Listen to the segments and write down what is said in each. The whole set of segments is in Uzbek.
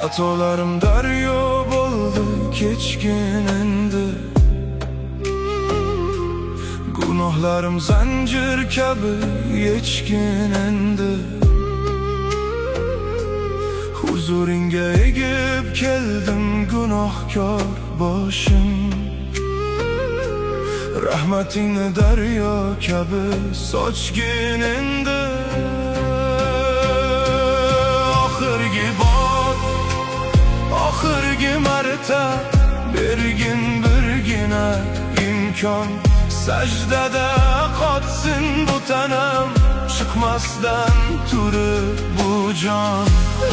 Xatolarım daryo bo'ldi, kechgin endi. Gunohlarim zanjir kabi yechgin endi. Huzuringa egib keldim gunohkor boshim. Rahmatingni daryo kabi sochgin endi. Oxirgi bor, oxirgi marta bergin birgina imkon. Sajdada qotsin bu tanam, chiqmasdan turib bu jon.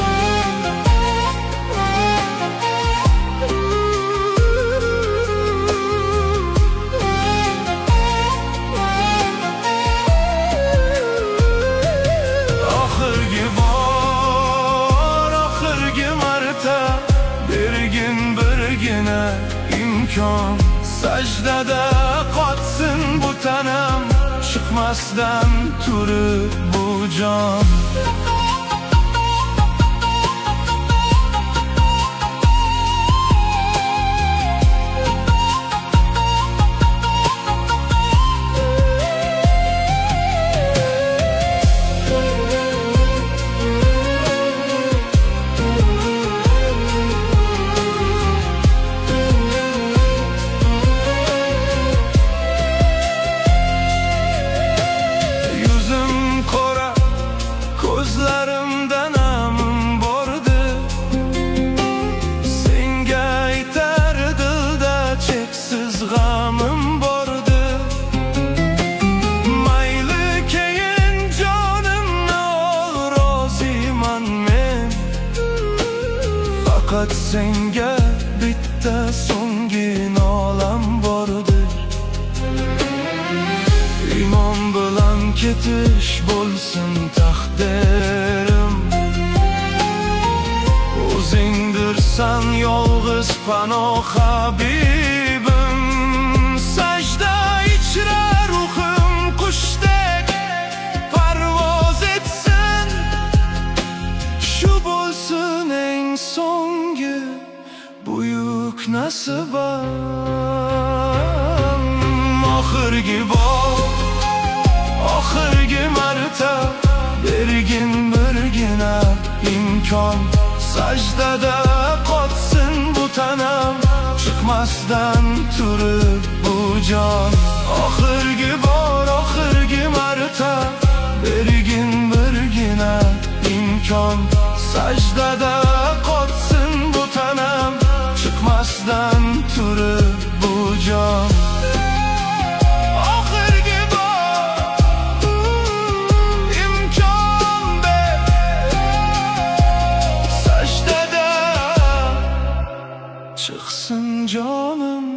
Oxirgi bor, oxirgi marta bergin birgina imkon. Sajdada qotsin bu tanam, chiqmasdan turib bu jon. Ko'zlarimda namim bordi, senga aytar dilda cheksiz g'amim bordi. Mayli keyin jonimni ol, roziman men. Faqat senga bitta so'nggi nolam bordir. Imon bilan ketish bo'lsin taqdirim. O'zingdirsan yolg'iz panoh habibim. Sajda ichra ruhim qushdek parvoz etsin. Shu bo'lsin eng so'nggi buyuk nasibam. Oxirgi bor, oxirgi marta bergin birgina imkon. Sajdada qotsin bu tanam, chiqmasdan turib bu jon. Oxirgi bor, oxirgi marta bergin birgina imkon. Sajdada qotsin bu tanam, chiqmasdan turib bu jon. Chiqsin jonim